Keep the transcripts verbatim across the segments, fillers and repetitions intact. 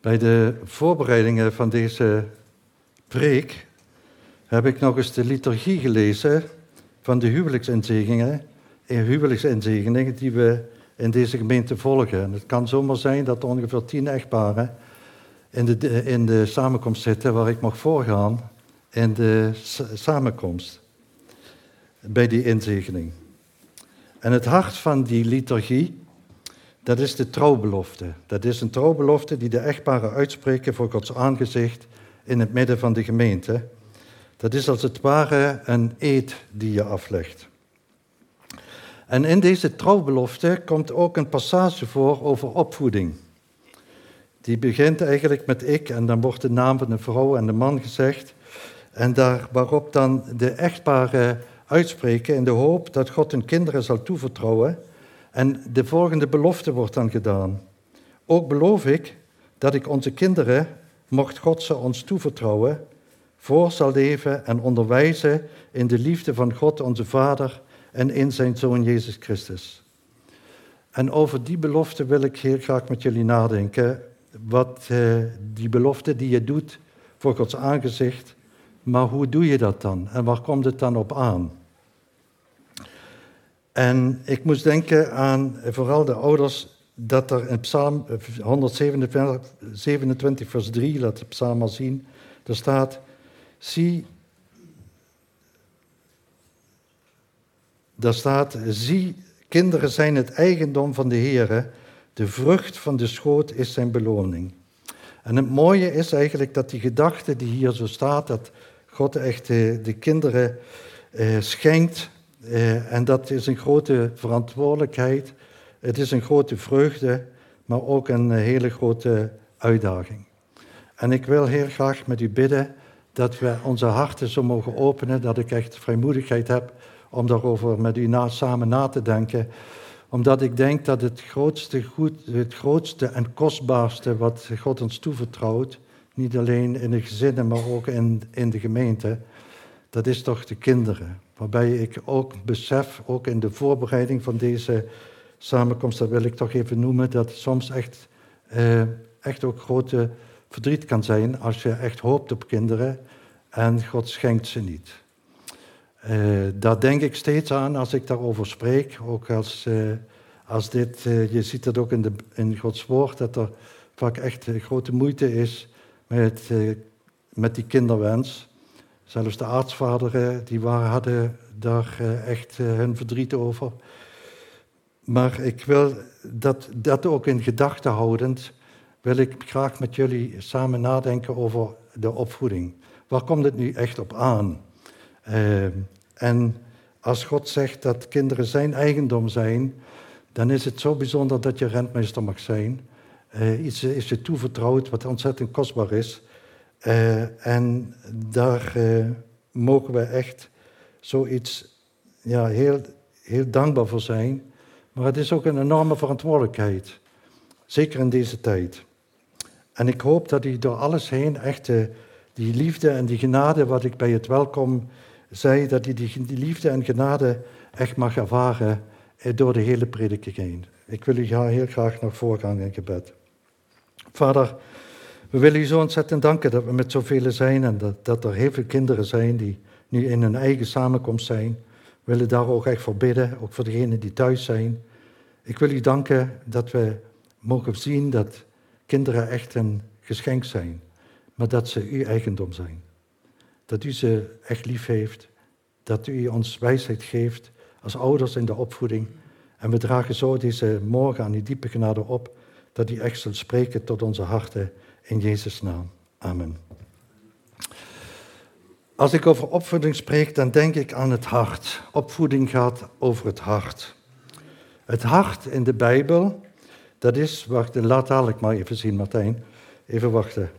Bij de voorbereidingen van deze preek heb ik nog eens de liturgie gelezen van de huwelijksinzegeningen, huwelijksinzegeningen die we in deze gemeente volgen. En het kan zomaar zijn dat er ongeveer tien echtparen in de, in de samenkomst zitten waar ik mag voorgaan in de samenkomst bij die inzegening. En het hart van die liturgie, dat is de trouwbelofte. Dat is een trouwbelofte die de echtparen uitspreken voor Gods aangezicht in het midden van de gemeente. Dat is als het ware een eed die je aflegt. En in deze trouwbelofte komt ook een passage voor over opvoeding. Die begint eigenlijk met ik en dan wordt de naam van de vrouw en de man gezegd. En daar waarop dan de echtparen uitspreken in de hoop dat God hun kinderen zal toevertrouwen. En de volgende belofte wordt dan gedaan. Ook beloof ik dat ik onze kinderen, mocht God ze ons toevertrouwen, voor zal leven en onderwijzen in de liefde van God onze Vader en in zijn Zoon Jezus Christus. En over die belofte wil ik heel graag met jullie nadenken. Wat uh, die belofte die je doet voor Gods aangezicht, maar hoe doe je dat dan? En waar komt het dan op aan? En ik moest denken aan vooral de ouders, dat er in Psalm honderdzevenentwintig vers drie, laat de psalm maar zien, daar staat, zie, daar staat, zie, kinderen zijn het eigendom van de Heere, de vrucht van de schoot is zijn beloning. En het mooie is eigenlijk dat die gedachte die hier zo staat, dat God echt de, de kinderen eh, schenkt, Uh, en dat is een grote verantwoordelijkheid, het is een grote vreugde, maar ook een hele grote uitdaging. En ik wil heel graag met u bidden dat we onze harten zo mogen openen, dat ik echt vrijmoedigheid heb om daarover met u na, samen na te denken. Omdat ik denk dat het grootste, goed, het grootste en kostbaarste wat God ons toevertrouwt, niet alleen in de gezinnen, maar ook in, in de gemeente, dat is toch de kinderen. Waarbij ik ook besef, ook in de voorbereiding van deze samenkomst, dat wil ik toch even noemen, dat soms echt, eh, echt ook grote verdriet kan zijn als je echt hoopt op kinderen en God schenkt ze niet. Uh, daar denk ik steeds aan als ik daarover spreek, ook als, uh, als dit, uh, je ziet het ook in, de, in Gods woord, dat er vaak echt uh, grote moeite is met, uh, met die kinderwens. Zelfs de aartsvaderen, die waren, hadden daar uh, echt uh, hun verdriet over. Maar ik wil dat, dat ook in gedachten houdend, wil ik graag met jullie samen nadenken over de opvoeding. Waar komt het nu echt op aan? Uh, en als God zegt dat kinderen zijn eigendom zijn, dan is het zo bijzonder dat je rentmeester mag zijn. Uh, iets is je toevertrouwd wat ontzettend kostbaar is. Uh, en daar uh, mogen we echt zoiets ja, heel, heel dankbaar voor zijn. Maar het is ook een enorme verantwoordelijkheid. Zeker in deze tijd. En ik hoop dat u door alles heen echt uh, die liefde en die genade, wat ik bij het welkom zei, dat u die, die liefde en genade echt mag ervaren uh, door de hele prediking heen. Ik wil u heel graag naar voren gaan in gebed. Vader, we willen u zo ontzettend danken dat we met zoveel zijn en dat, dat er heel veel kinderen zijn die nu in hun eigen samenkomst zijn. We willen daar ook echt voor bidden, ook voor degenen die thuis zijn. Ik wil u danken dat we mogen zien dat kinderen echt een geschenk zijn, maar dat ze uw eigendom zijn. Dat u ze echt lief heeft, dat u ons wijsheid geeft als ouders in de opvoeding. En we dragen zo deze morgen aan die diepe genade op, dat u echt zult spreken tot onze harten. In Jezus' naam. Amen. Als ik over opvoeding spreek, dan denk ik aan het hart. Opvoeding gaat over het hart. Het hart in de Bijbel, dat is... Wacht, laat dadelijk maar even zien, Martijn. Even wachten.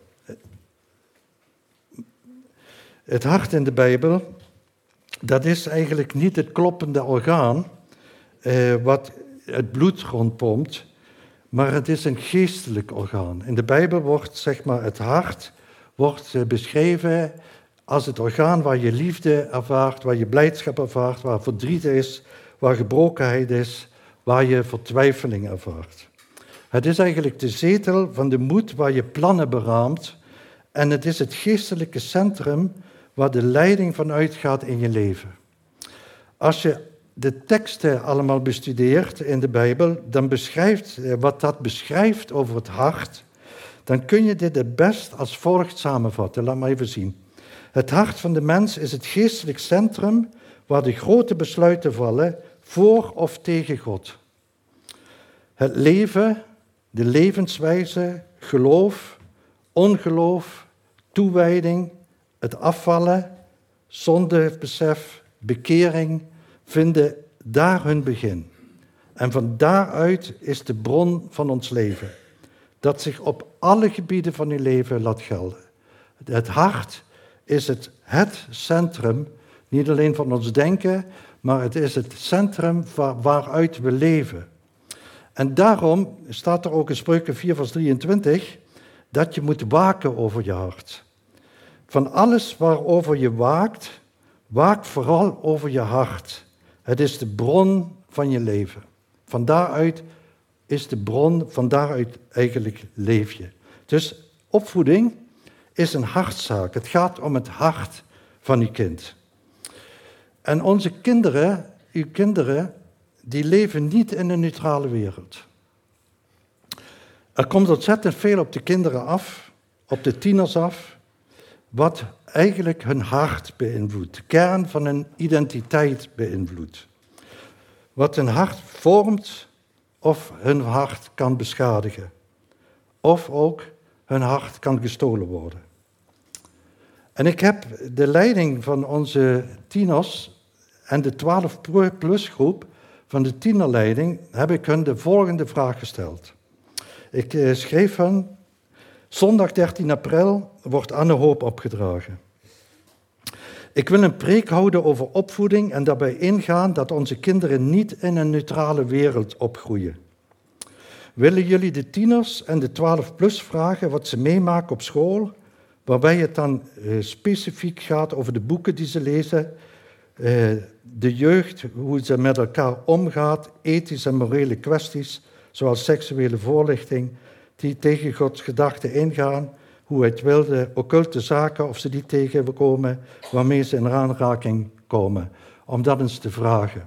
Het hart in de Bijbel, dat is eigenlijk niet het kloppende orgaan eh, wat het bloed rondpompt, maar het is een geestelijk orgaan. In de Bijbel wordt zeg maar, het hart wordt beschreven als het orgaan waar je liefde ervaart, waar je blijdschap ervaart, waar verdriet is, waar gebrokenheid is, waar je vertwijfeling ervaart. Het is eigenlijk de zetel van de moed waar je plannen beraamt en het is het geestelijke centrum waar de leiding van uitgaat in je leven. Als je de teksten allemaal bestudeert in de Bijbel, dan beschrijft, wat dat beschrijft over het hart, dan kun je dit het best als volgt samenvatten. Laat maar even zien. Het hart van de mens is het geestelijk centrum waar de grote besluiten vallen voor of tegen God. Het leven, de levenswijze, geloof, ongeloof, toewijding, het afvallen, zondebesef, bekering, vinden daar hun begin. En van daaruit is de bron van ons leven, dat zich op alle gebieden van uw leven laat gelden. Het hart is het, het centrum, niet alleen van ons denken, maar het is het centrum waar, waaruit we leven. En daarom staat er ook in Spreuken vier vers drieëntwintig, dat je moet waken over je hart. Van alles waarover je waakt, waak vooral over je hart. Het is de bron van je leven. Van daaruit is de bron, van daaruit eigenlijk leef je. Dus opvoeding is een hartzaak. Het gaat om het hart van je kind. En onze kinderen, uw kinderen, die leven niet in een neutrale wereld. Er komt ontzettend veel op de kinderen af, op de tieners af, wat eigenlijk hun hart beïnvloedt, de kern van hun identiteit beïnvloedt. Wat hun hart vormt of hun hart kan beschadigen. Of ook hun hart kan gestolen worden. En ik heb de leiding van onze tieners en de twaalf plus groep van de tienerleiding, heb ik hun de volgende vraag gesteld. Ik schreef hen, zondag dertien april wordt Anne Hoop opgedragen. Ik wil een preek houden over opvoeding en daarbij ingaan dat onze kinderen niet in een neutrale wereld opgroeien. Willen jullie de tieners en de twaalf plus vragen wat ze meemaken op school, waarbij het dan uh, specifiek gaat over de boeken die ze lezen, uh, de jeugd, hoe ze met elkaar omgaat, ethische en morele kwesties, zoals seksuele voorlichting, die tegen Gods gedachten ingaan, hoe hij het wilde, occulte zaken, of ze die tegenkomen, waarmee ze in aanraking komen, om dat eens te vragen.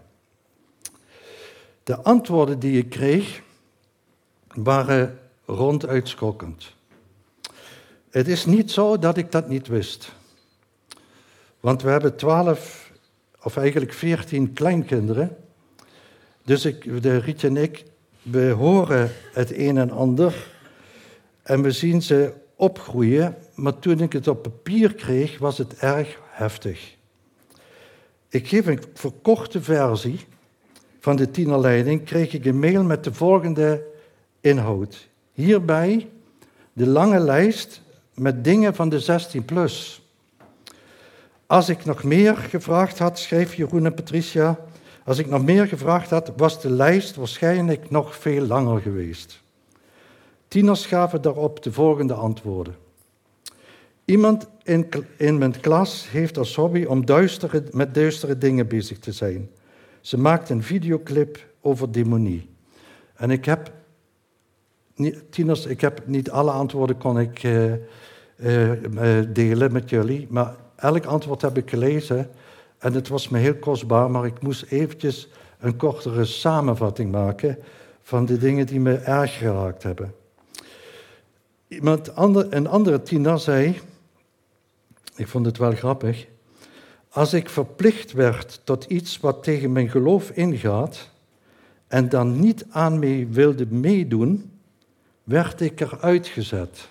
De antwoorden die ik kreeg, waren ronduit schokkend. Het is niet zo dat ik dat niet wist. Want we hebben twaalf, of eigenlijk veertien kleinkinderen. Dus ik, de Rietje en ik, we horen het een en ander en we zien ze opgroeien, maar toen ik het op papier kreeg, was het erg heftig. Ik geef een verkorte versie van de tienerleiding, kreeg ik een mail met de volgende inhoud. Hierbij de lange lijst met dingen van de zestien plus. Als ik nog meer gevraagd had, schreef Jeroen en Patricia, als ik nog meer gevraagd had, was de lijst waarschijnlijk nog veel langer geweest. Tieners gaven daarop de volgende antwoorden. Iemand in, in mijn klas heeft als hobby om duistere, met duistere dingen bezig te zijn. Ze maakt een videoclip over demonie. En ik heb, tieners, ik heb niet alle antwoorden kon ik uh, uh, delen met jullie, maar elk antwoord heb ik gelezen en het was me heel kostbaar, maar ik moest eventjes een kortere samenvatting maken van de dingen die me erg geraakt hebben. Iemand ander, een andere tiener zei, ik vond het wel grappig, als ik verplicht werd tot iets wat tegen mijn geloof ingaat en dan niet aan mee wilde meedoen, werd ik eruit gezet.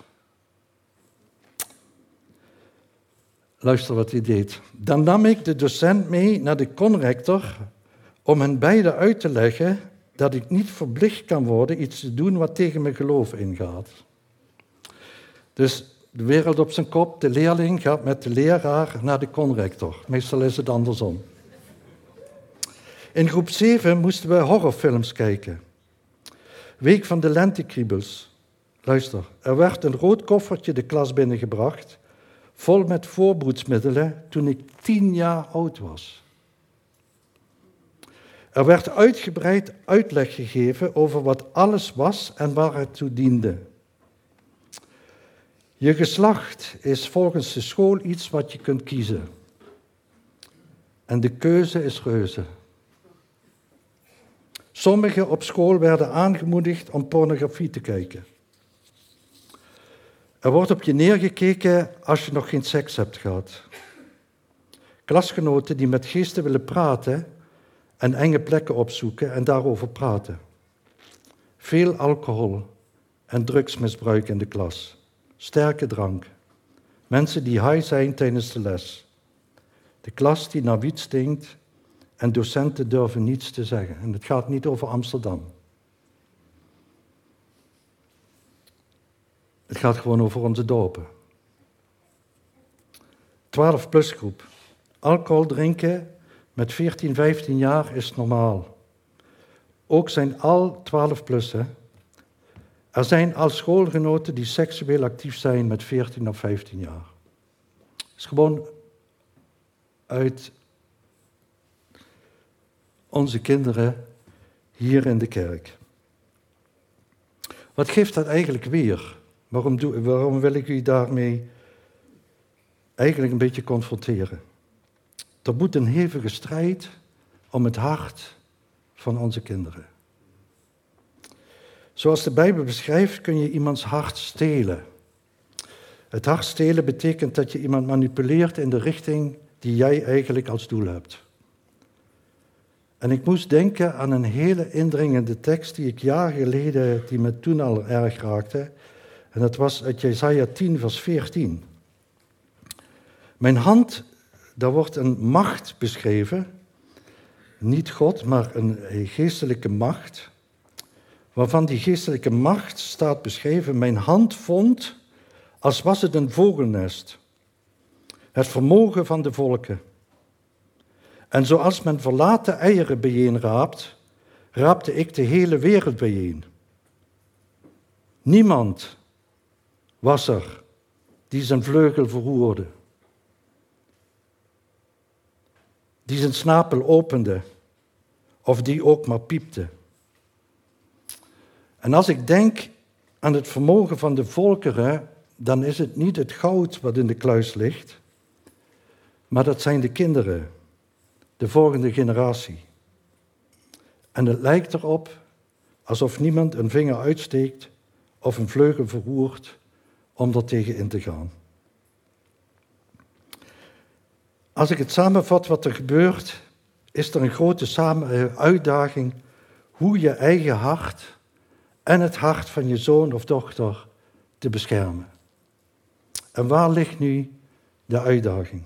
Luister wat hij deed. Dan nam ik de docent mee naar de conrector om hen beiden uit te leggen dat ik niet verplicht kan worden iets te doen wat tegen mijn geloof ingaat. Dus de wereld op zijn kop, de leerling gaat met de leraar naar de conrector. Meestal is het andersom. In groep zeven moesten we horrorfilms kijken. Week van de lentekriebels. Luister, er werd een rood koffertje de klas binnengebracht, vol met voorbroedsmiddelen, toen ik tien jaar oud was. Er werd uitgebreid uitleg gegeven over wat alles was en waar het toe diende. Je geslacht is volgens de school iets wat je kunt kiezen. En de keuze is reuze. Sommigen op school werden aangemoedigd om pornografie te kijken. Er wordt op je neergekeken als je nog geen seks hebt gehad. Klasgenoten die met geesten willen praten en enge plekken opzoeken en daarover praten. Veel alcohol en drugsmisbruik in de klas. Sterke drank. Mensen die high zijn tijdens de les. De klas die naar wiet stinkt en docenten durven niets te zeggen. En het gaat niet over Amsterdam. Het gaat gewoon over onze dorpen. twaalf plus groep. Alcohol drinken met veertien, vijftien jaar is normaal. Ook zijn al twaalf-plussen. Er zijn al schoolgenoten die seksueel actief zijn met veertien of vijftien jaar. Het is gewoon uit onze kinderen hier in de kerk. Wat geeft dat eigenlijk weer? Waarom, doe, waarom wil ik u daarmee eigenlijk een beetje confronteren? Er moet een hevige strijd om het hart van onze kinderen. Zoals de Bijbel beschrijft, kun je iemands hart stelen. Het hart stelen betekent dat je iemand manipuleert in de richting die jij eigenlijk als doel hebt. En ik moest denken aan een hele indringende tekst die ik jaren geleden, die me toen al erg raakte. En dat was uit Jesaja tien, vers veertien. Mijn hand, daar wordt een macht beschreven. Niet God, maar een geestelijke macht. Waarvan die geestelijke macht staat beschreven. Mijn hand vond, als was het een vogelnest. Het vermogen van de volken. En zoals men verlaten eieren bijeenraapt, raapte ik de hele wereld bijeen. Niemand was er die zijn vleugel verroerde. Die zijn snapel opende, of die ook maar piepte. En als ik denk aan het vermogen van de volkeren, dan is het niet het goud wat in de kluis ligt, maar dat zijn de kinderen, de volgende generatie. En het lijkt erop alsof niemand een vinger uitsteekt of een vleugel verroert om er tegen in te gaan. Als ik het samenvat wat er gebeurt, is er een grote samen- uitdaging hoe je eigen hart en het hart van je zoon of dochter te beschermen. En waar ligt nu de uitdaging?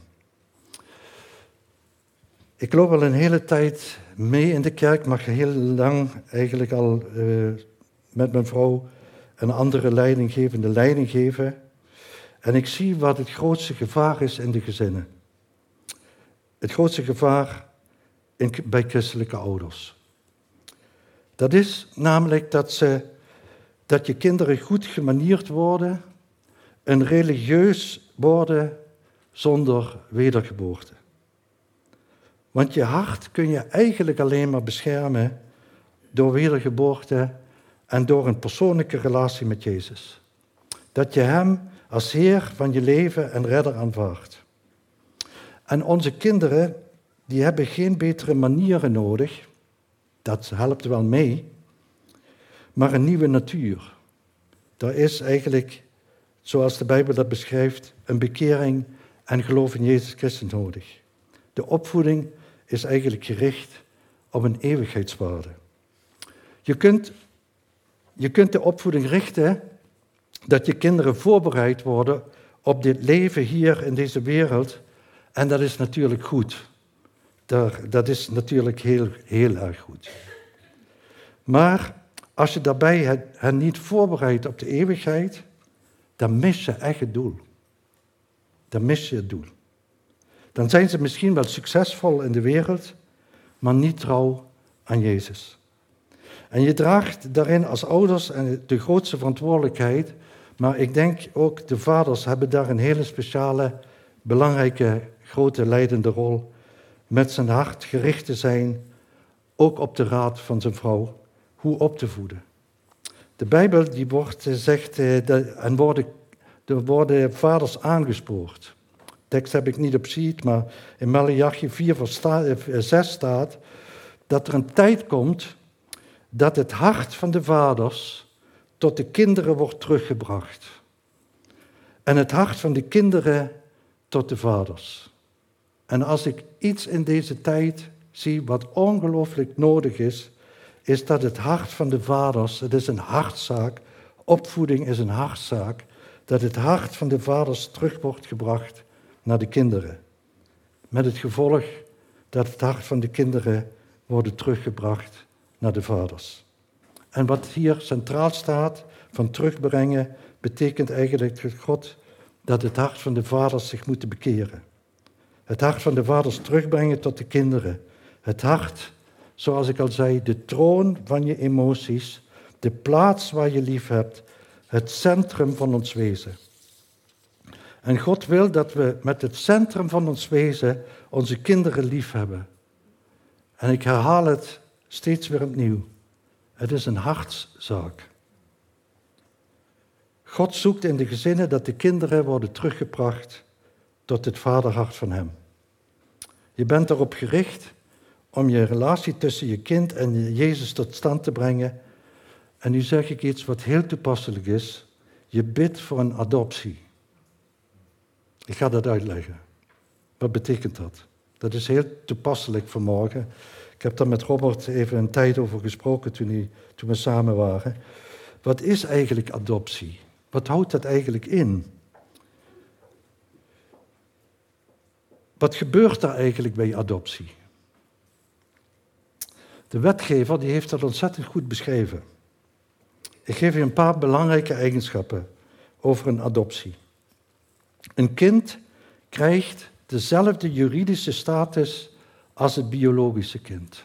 Ik loop al een hele tijd mee in de kerk, maar heel lang eigenlijk al uh, met mijn vrouw een andere leidinggevende leiding geven. En ik zie wat het grootste gevaar is in de gezinnen. Het grootste gevaar in, bij christelijke ouders. Dat is namelijk dat, ze, dat je kinderen goed gemanierd worden en religieus worden zonder wedergeboorte. Want je hart kun je eigenlijk alleen maar beschermen door wedergeboorte en door een persoonlijke relatie met Jezus. Dat je Hem als Heer van je leven en redder aanvaardt. En onze kinderen, die hebben geen betere manieren nodig, dat helpt wel mee, maar een nieuwe natuur. Daar is eigenlijk, zoals de Bijbel dat beschrijft, een bekering en geloof in Jezus Christus nodig. De opvoeding is eigenlijk gericht op een eeuwigheidswaarde. Je kunt, je kunt de opvoeding richten dat je kinderen voorbereid worden op dit leven hier in deze wereld. En dat is natuurlijk goed. Daar, dat is natuurlijk heel, heel erg goed. Maar als je daarbij hen niet voorbereidt op de eeuwigheid, dan mis je echt het doel. Dan mis je het doel. Dan zijn ze misschien wel succesvol in de wereld, maar niet trouw aan Jezus. En je draagt daarin als ouders de grootste verantwoordelijkheid, maar ik denk ook de vaders hebben daar een hele speciale, belangrijke, grote leidende rol, met zijn hart gericht te zijn ook op de raad van zijn vrouw, hoe op te voeden. De Bijbel die wordt, zegt, en worden, er worden vaders aangespoord. De tekst heb ik niet op sheet, maar in Maleachi vier vers zes staat dat er een tijd komt dat het hart van de vaders tot de kinderen wordt teruggebracht. En het hart van de kinderen tot de vaders. En als ik iets in deze tijd zie wat ongelooflijk nodig is, is dat het hart van de vaders, het is een hartzaak, opvoeding is een hartzaak, dat het hart van de vaders terug wordt gebracht naar de kinderen. Met het gevolg dat het hart van de kinderen wordt teruggebracht naar de vaders. En wat hier centraal staat, van terugbrengen, betekent eigenlijk dat God, dat het hart van de vaders zich moet bekeren. Het hart van de vaders terugbrengen tot de kinderen. Het hart, zoals ik al zei, de troon van je emoties, de plaats waar je lief hebt, het centrum van ons wezen. En God wil dat we met het centrum van ons wezen onze kinderen lief hebben. En ik herhaal het steeds weer opnieuw. Het is een hartszaak. God zoekt in de gezinnen dat de kinderen worden teruggebracht tot het vaderhart van hem. Je bent erop gericht om je relatie tussen je kind en Jezus tot stand te brengen. En nu zeg ik iets wat heel toepasselijk is. Je bidt voor een adoptie. Ik ga dat uitleggen. Wat betekent dat? Dat is heel toepasselijk vanmorgen. Ik heb daar met Robert even een tijd over gesproken toen, hij, toen we samen waren. Wat is eigenlijk adoptie? Wat houdt dat eigenlijk in? Wat gebeurt er eigenlijk bij adoptie? De wetgever die heeft dat ontzettend goed beschreven. Ik geef je een paar belangrijke eigenschappen over een adoptie. Een kind krijgt dezelfde juridische status als het biologische kind.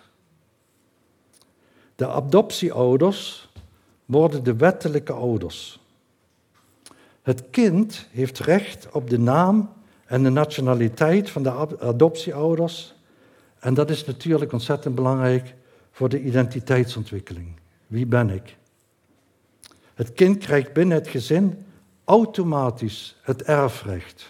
De adoptieouders worden de wettelijke ouders. Het kind heeft recht op de naam en de nationaliteit van de adoptieouders. En dat is natuurlijk ontzettend belangrijk voor de identiteitsontwikkeling. Wie ben ik? Het kind krijgt binnen het gezin automatisch het erfrecht.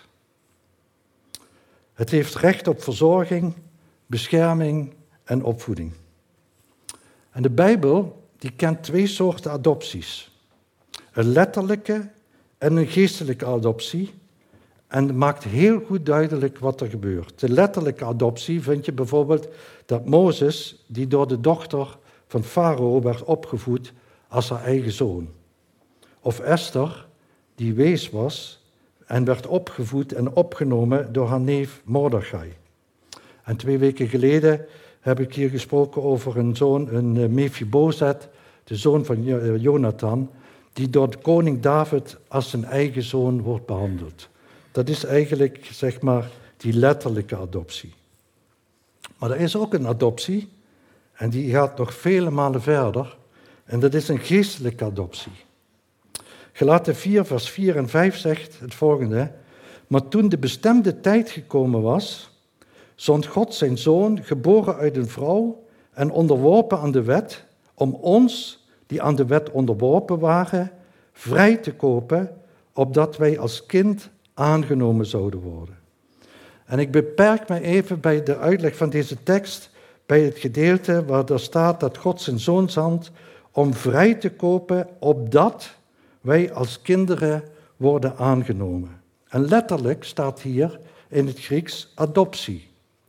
Het heeft recht op verzorging, bescherming en opvoeding. En de Bijbel die kent twee soorten adopties. Een letterlijke en een geestelijke adoptie. En maakt heel goed duidelijk wat er gebeurt. De letterlijke adoptie vind je bijvoorbeeld dat Mozes, die door de dochter van Farao werd opgevoed als haar eigen zoon. Of Esther, die wees was en werd opgevoed en opgenomen door haar neef Mordechai. En twee weken geleden heb ik hier gesproken over een zoon, een Mephibozet, de zoon van Jonathan, die door de koning David als zijn eigen zoon wordt behandeld. Dat is eigenlijk, zeg maar, die letterlijke adoptie. Maar er is ook een adoptie, en die gaat nog vele malen verder, en dat is een geestelijke adoptie. Galaten vier, vers vier en vijf zegt het volgende. Maar toen de bestemde tijd gekomen was, zond God zijn zoon, geboren uit een vrouw en onderworpen aan de wet, om ons, die aan de wet onderworpen waren, vrij te kopen, opdat wij als kind aangenomen zouden worden. En ik beperk me even bij de uitleg van deze tekst, bij het gedeelte waar er staat dat God zijn zoon zond om vrij te kopen, opdat wij als kinderen worden aangenomen. En letterlijk staat hier in het Grieks adoptie.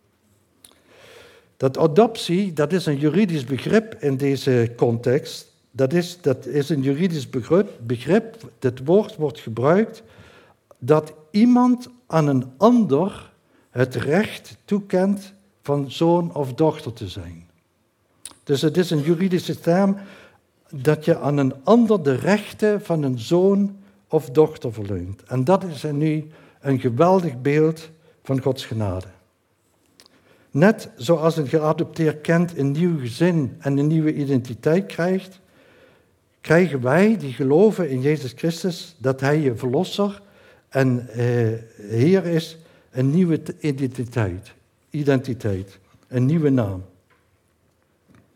Dat adoptie, dat is een juridisch begrip in deze context. Dat is, dat is een juridisch begrip, begrip. Dit woord wordt gebruikt dat iemand aan een ander het recht toekent van zoon of dochter te zijn. Dus het is een juridische term dat je aan een ander de rechten van een zoon of dochter verleent. En dat is nu een geweldig beeld van Gods genade. Net zoals een geadopteerd kind een nieuw gezin en een nieuwe identiteit krijgt, krijgen wij die geloven in Jezus Christus, dat Hij je verlosser en eh, Heer is, een nieuwe identiteit, identiteit, een nieuwe naam.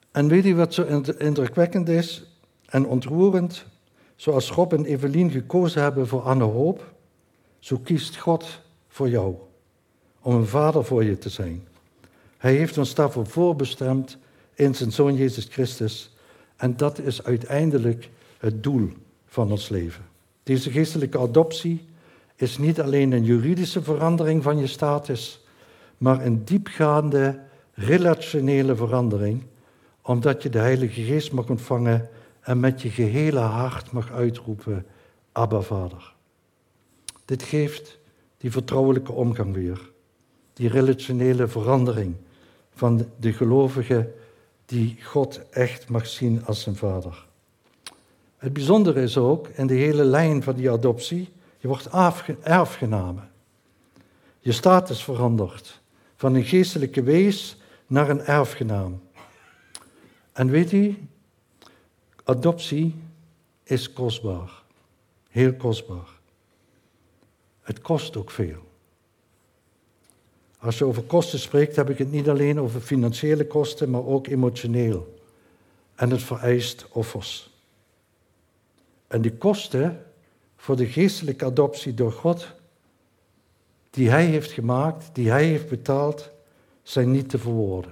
En weet je wat zo indrukwekkend is en ontroerend? Zoals Rob en Evelien gekozen hebben voor Anne Hoop, zo kiest God voor jou om een vader voor je te zijn. Hij heeft ons daarvoor voorbestemd in zijn Zoon Jezus Christus. En dat is uiteindelijk het doel van ons leven. Deze geestelijke adoptie is niet alleen een juridische verandering van je status, maar een diepgaande relationele verandering, omdat je de Heilige Geest mag ontvangen en met je gehele hart mag uitroepen, Abba, Vader. Dit geeft die vertrouwelijke omgang weer, die relationele verandering van de gelovige die God echt mag zien als zijn vader. Het bijzondere is ook, in de hele lijn van die adoptie, je wordt erfgename. Je status verandert van een geestelijke wees naar een erfgenaam. En weet u, adoptie is kostbaar. Heel kostbaar. Het kost ook veel. Als je over kosten spreekt, heb ik het niet alleen over financiële kosten, maar ook emotioneel. En het vereist offers. En de kosten voor de geestelijke adoptie door God, die Hij heeft gemaakt, die Hij heeft betaald, zijn niet te verwoorden.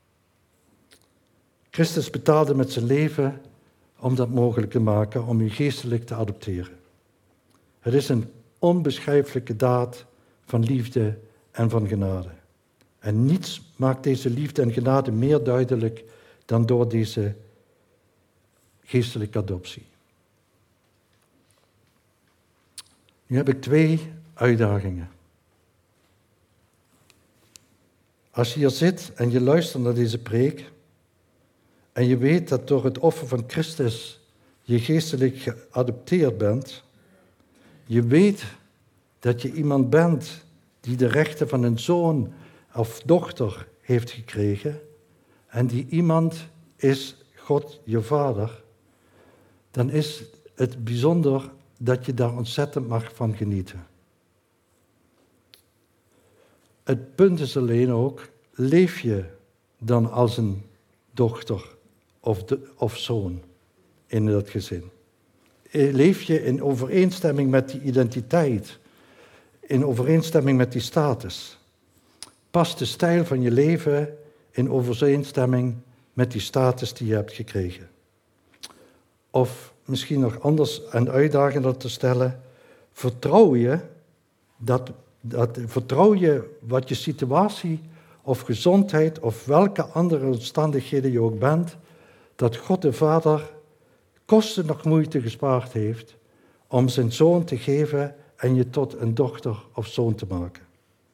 Christus betaalde met zijn leven om dat mogelijk te maken, om u geestelijk te adopteren. Het is een onbeschrijfelijke daad van liefde en van genade. En niets maakt deze liefde en genade meer duidelijk dan door deze geestelijke adoptie. Nu heb ik twee uitdagingen. Als je hier zit en je luistert naar deze preek en je weet dat door het offer van Christus je geestelijk geadopteerd bent, je weet dat je iemand bent die de rechten van een zoon of dochter heeft gekregen en die iemand is God je vader, dan is het bijzonder dat je daar ontzettend mag van genieten. Het punt is alleen ook, leef je dan als een dochter of, de, of zoon in dat gezin? Leef je in overeenstemming met die identiteit, in overeenstemming met die status? Past de stijl van je leven in overeenstemming met die status die je hebt gekregen? Of misschien nog anders en uitdagender te stellen, vertrouw je, dat, dat, vertrouw je wat je situatie of gezondheid of welke andere omstandigheden je ook bent, dat God de Vader kosten nog moeite gespaard heeft om zijn zoon te geven en je tot een dochter of zoon te maken.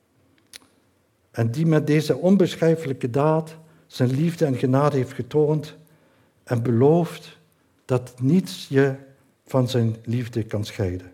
En die met deze onbeschrijfelijke daad zijn liefde en genade heeft getoond en belooft dat niets je van zijn liefde kan scheiden.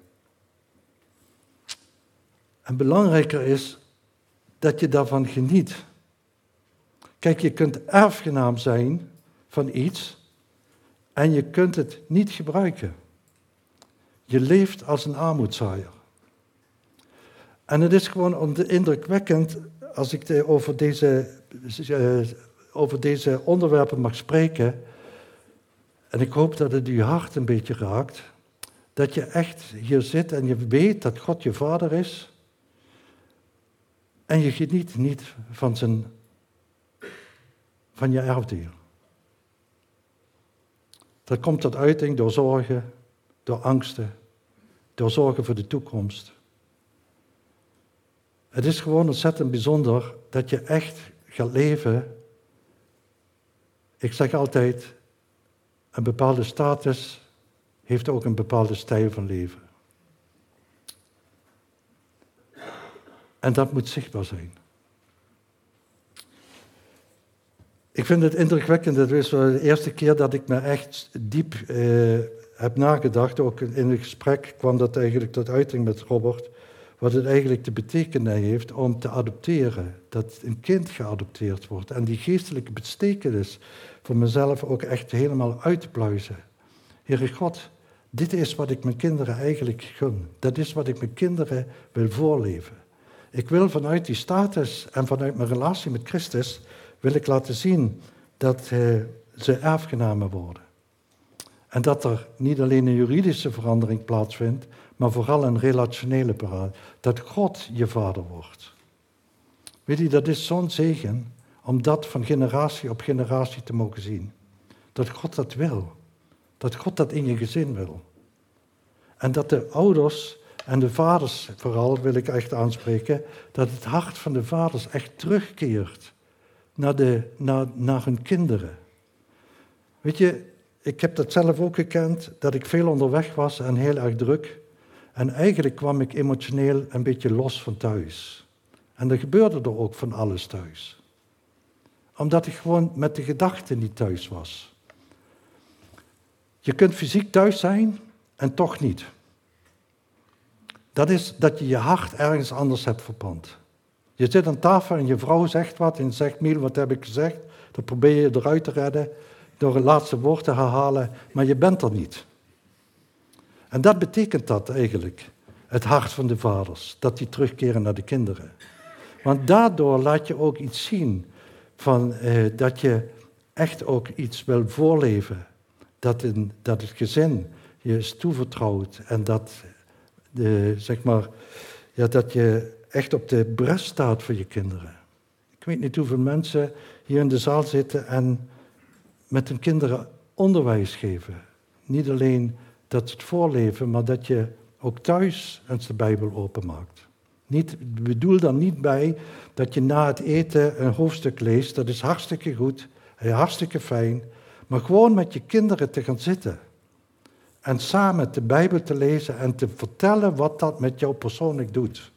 En belangrijker is dat je daarvan geniet. Kijk, je kunt erfgenaam zijn van iets en je kunt het niet gebruiken. Je leeft als een armoedzaaier. En het is gewoon indrukwekkend als ik over deze, over deze onderwerpen mag spreken. En ik hoop dat het uw hart een beetje raakt. Dat je echt hier zit en je weet dat God je vader is. En je geniet niet van, zijn, van je erfdeel. Dat komt tot uiting door zorgen, door angsten, door zorgen voor de toekomst. Het is gewoon ontzettend bijzonder dat je echt gaat leven. Ik zeg altijd, een bepaalde status heeft ook een bepaalde stijl van leven. En dat moet zichtbaar zijn. Ik vind het indrukwekkend, dat is de eerste keer dat ik me echt diep eh, heb nagedacht, ook in het gesprek kwam dat eigenlijk tot uiting met Robert, wat het eigenlijk te betekenen heeft om te adopteren, dat een kind geadopteerd wordt en die geestelijke betekenis voor mezelf ook echt helemaal uit te pluizen. Heere God, dit is wat ik mijn kinderen eigenlijk gun. Dat is wat ik mijn kinderen wil voorleven. Ik wil vanuit die status en vanuit mijn relatie met Christus, wil ik laten zien dat uh, ze erfgenamen worden. En dat er niet alleen een juridische verandering plaatsvindt, maar vooral een relationele verandering. Dat God je vader wordt. Weet je, dat is zo'n zegen om dat van generatie op generatie te mogen zien. Dat God dat wil. Dat God dat in je gezin wil. En dat de ouders en de vaders vooral, wil ik echt aanspreken, dat het hart van de vaders echt terugkeert naar, de, naar, naar hun kinderen. Weet je, ik heb dat zelf ook gekend, dat ik veel onderweg was en heel erg druk. En eigenlijk kwam ik emotioneel een beetje los van thuis. En er gebeurde er ook van alles thuis. Omdat ik gewoon met de gedachten niet thuis was. Je kunt fysiek thuis zijn en toch niet. Dat is dat je je hart ergens anders hebt verpand. Je zit aan tafel en je vrouw zegt wat en zegt, Miel, wat heb ik gezegd? Dan probeer je eruit te redden door een laatste woord te herhalen, maar je bent er niet. En dat betekent dat eigenlijk, het hart van de vaders, dat die terugkeren naar de kinderen. Want daardoor laat je ook iets zien van eh, dat je echt ook iets wil voorleven. Dat, in, dat het gezin je is toevertrouwd en dat, de, zeg maar, ja, dat je echt op de bres staat voor je kinderen. Ik weet niet hoeveel mensen hier in de zaal zitten en met hun kinderen onderwijs geven. Niet alleen dat ze het voorleven, maar dat je ook thuis eens de Bijbel openmaakt. Niet, ik bedoel dan niet bij dat je na het eten een hoofdstuk leest. Dat is hartstikke goed, hartstikke fijn. Maar gewoon met je kinderen te gaan zitten. En samen de Bijbel te lezen en te vertellen wat dat met jou persoonlijk doet.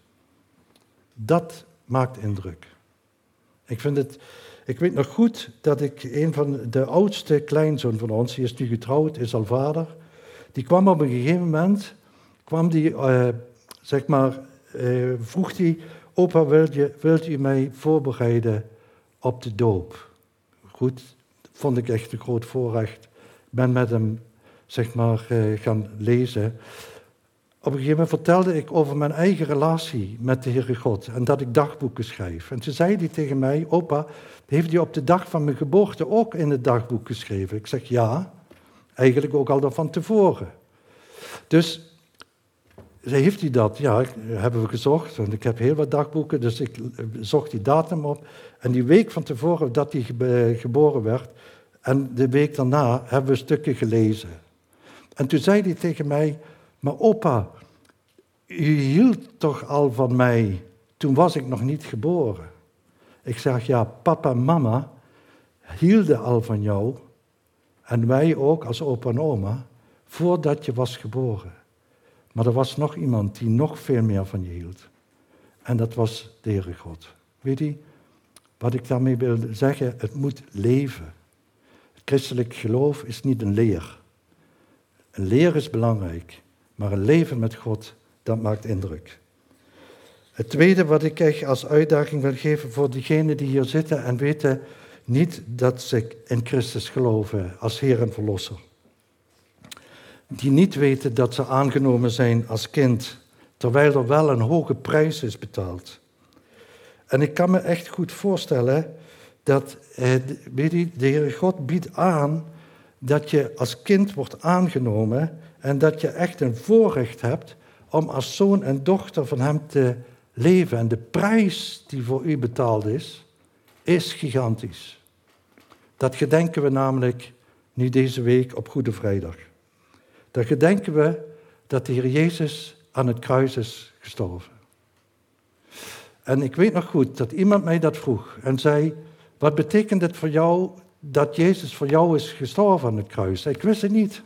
Dat maakt indruk. Ik vind het... Ik weet nog goed dat ik een van de oudste kleinzoon van ons, die is nu getrouwd, is al vader, die kwam op een gegeven moment, kwam die, uh, zeg maar, uh, vroeg hij, opa, wilt u, wilt u mij voorbereiden op de doop? Goed, dat vond ik echt een groot voorrecht. Ik ben met hem, zeg maar, uh, gaan lezen. Op een gegeven moment vertelde ik over mijn eigen relatie met de Heere God en dat ik dagboeken schrijf. En toen zei hij tegen mij, opa, heeft u op de dag van mijn geboorte ook in het dagboek geschreven? Ik zeg ja, eigenlijk ook al van tevoren. Dus zei, heeft u dat? Ja, hebben we gezocht, want ik heb heel wat dagboeken, dus ik zocht die datum op. En die week van tevoren dat hij geboren werd, en de week daarna hebben we stukken gelezen. En toen zei hij tegen mij, maar opa, u hield toch al van mij, toen was ik nog niet geboren. Ik zeg, ja, papa en mama hielden al van jou, en wij ook als opa en oma, voordat je was geboren. Maar er was nog iemand die nog veel meer van je hield. En dat was de Heere God. Weet je, wat ik daarmee wil zeggen, het moet leven. Het christelijk geloof is niet een leer. Een leer is belangrijk, maar een leven met God, dat maakt indruk. Het tweede wat ik echt als uitdaging wil geven voor diegenen die hier zitten en weten niet dat ze in Christus geloven als Heer en Verlosser. Die niet weten dat ze aangenomen zijn als kind, terwijl er wel een hoge prijs is betaald. En ik kan me echt goed voorstellen dat, eh, weet je, de Heere God biedt aan dat je als kind wordt aangenomen en dat je echt een voorrecht hebt om als zoon en dochter van hem te leven. En de prijs die voor u betaald is, is gigantisch. Dat gedenken we namelijk nu deze week op Goede Vrijdag. Dan gedenken we dat de Heer Jezus aan het kruis is gestorven. En ik weet nog goed dat iemand mij dat vroeg en zei, wat betekent het voor jou dat Jezus voor jou is gestorven aan het kruis? Ik wist het niet.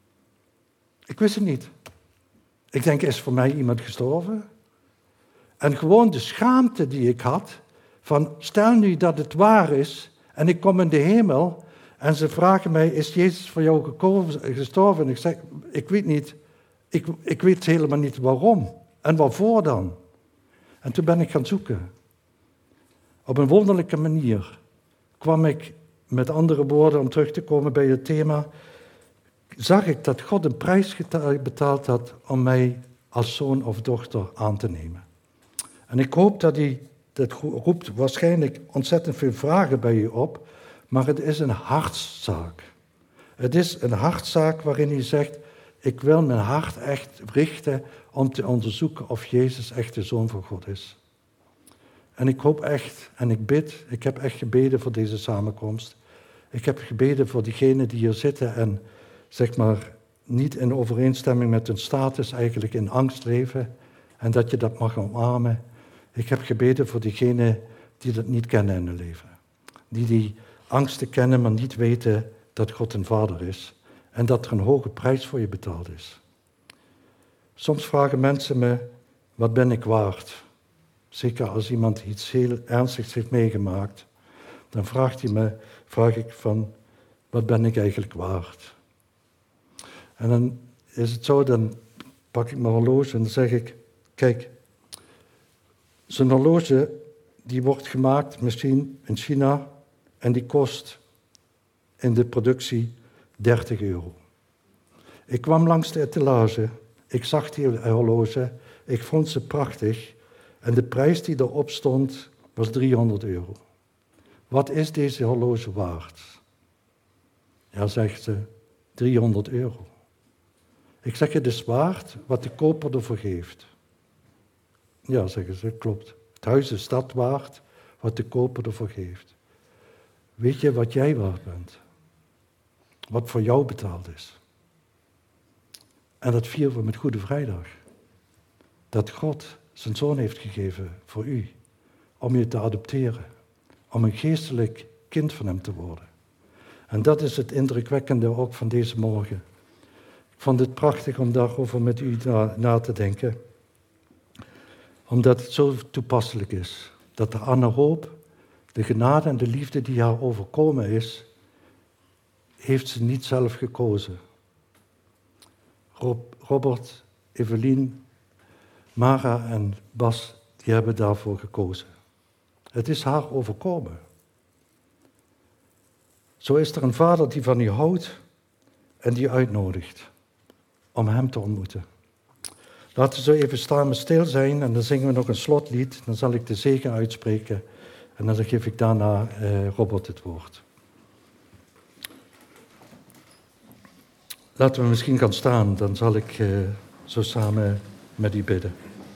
Ik wist het niet. Ik denk, is voor mij iemand gestorven? En gewoon de schaamte die ik had, van stel nu dat het waar is en ik kom in de hemel en ze vragen mij, is Jezus voor jou gekomen, gestorven? En ik zeg, ik weet niet, ik, ik weet helemaal niet waarom en waarvoor dan. En toen ben ik gaan zoeken. Op een wonderlijke manier kwam ik, met andere woorden, om terug te komen bij het thema, zag ik dat God een prijs betaald had om mij als zoon of dochter aan te nemen. En ik hoop dat hij, dat roept waarschijnlijk ontzettend veel vragen bij u op, Maar het is een hartszaak. Het is een hartzaak waarin hij zegt, ik wil mijn hart echt richten om te onderzoeken of Jezus echt de Zoon van God is. En ik hoop echt, en ik bid, ik heb echt gebeden voor deze samenkomst. Ik heb gebeden voor diegenen die hier zitten en zeg maar niet in overeenstemming met hun status eigenlijk in angst leven. En dat je dat mag omarmen. Ik heb gebeden voor diegenen die dat niet kennen in hun leven. Die die angsten kennen, maar niet weten dat God een vader is. En dat er een hoge prijs voor je betaald is. Soms vragen mensen me, wat ben ik waard? Zeker als iemand iets heel ernstigs heeft meegemaakt. Dan vraagt hij me, vraag ik van, wat ben ik eigenlijk waard? En dan is het zo, dan pak ik mijn horloge en dan zeg ik, kijk, zo'n horloge die wordt gemaakt misschien in China en die kost in de productie dertig euro. Ik kwam langs de etalage, ik zag die horloge, ik vond ze prachtig en de prijs die erop stond was driehonderd euro. Wat is deze horloge waard? Ja, zegt ze, driehonderd euro. Ik zeg, het is waard wat de koper ervoor geeft. Ja, zeggen ze, klopt. Het huis is dat waard wat de koper ervoor geeft. Weet je wat jij waard bent? Wat voor jou betaald is. En dat vieren we met Goede Vrijdag. Dat God zijn Zoon heeft gegeven voor u. Om je te adopteren. Om een geestelijk kind van hem te worden. En dat is het indrukwekkende ook van deze morgen. Ik vond het prachtig om daarover met u na, na te denken. Omdat het zo toepasselijk is. Dat de Anne Hoop, de genade en de liefde die haar overkomen is, heeft ze niet zelf gekozen. Rob, Robert, Evelien, Mara en Bas, die hebben daarvoor gekozen. Het is haar overkomen. Zo is er een vader die van u houdt en die uitnodigt om hem te ontmoeten. Laten we zo even samen stil zijn en dan zingen we nog een slotlied. Dan zal ik de zegen uitspreken en dan geef ik daarna eh, Robert het woord. Laten we misschien gaan staan, dan zal ik uh, zo samen met u bidden.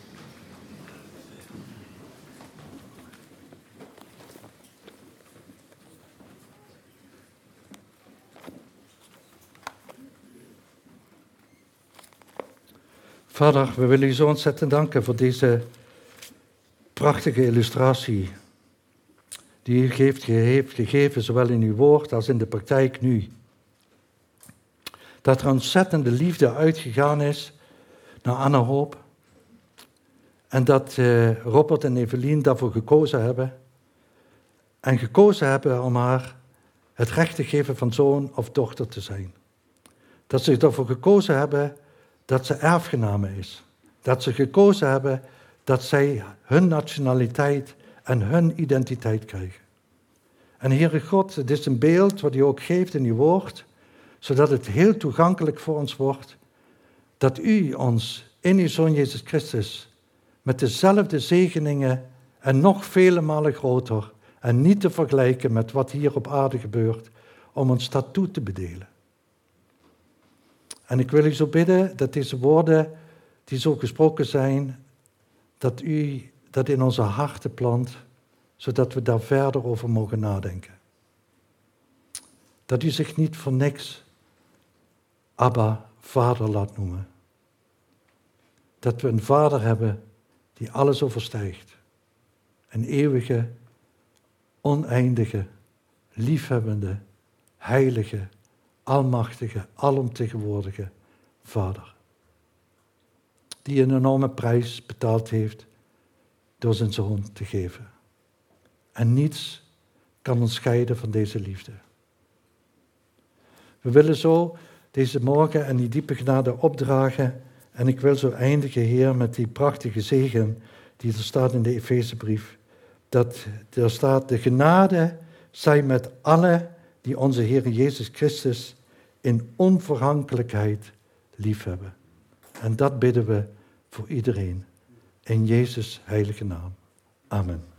Vader, we willen u zo ontzettend danken voor deze prachtige illustratie die u heeft, heeft gegeven, zowel in uw woord als in de praktijk nu. Dat er ontzettende liefde uitgegaan is naar Anne Hoop. En dat uh, Robert en Evelien daarvoor gekozen hebben. En gekozen hebben om haar het recht te geven van zoon of dochter te zijn. Dat ze ervoor gekozen hebben dat ze erfgename is. Dat ze gekozen hebben dat zij hun nationaliteit en hun identiteit krijgen. En Heere God, het is een beeld wat u ook geeft in uw woord, zodat het heel toegankelijk voor ons wordt, dat u ons in uw Zoon Jezus Christus met dezelfde zegeningen en nog vele malen groter en niet te vergelijken met wat hier op aarde gebeurt, om ons dat toe te bedelen. En ik wil u zo bidden dat deze woorden die zo gesproken zijn, dat u dat in onze harten plant, zodat we daar verder over mogen nadenken. Dat u zich niet voor niks Abba, Vader laat noemen. Dat we een Vader hebben die alles overstijgt. Een eeuwige, oneindige, liefhebbende, heilige, almachtige, alomtegenwoordige Vader. Die een enorme prijs betaald heeft door zijn Zoon te geven. En niets kan ons scheiden van deze liefde. We willen zo deze morgen en die diepe genade opdragen. En ik wil zo eindigen, Heer, met die prachtige zegen die er staat in de Efezebrief. Dat er staat, de genade zij met allen die onze Heer Jezus Christus in onvergankelijkheid liefhebben. En dat bidden we voor iedereen. In Jezus' heilige naam. Amen.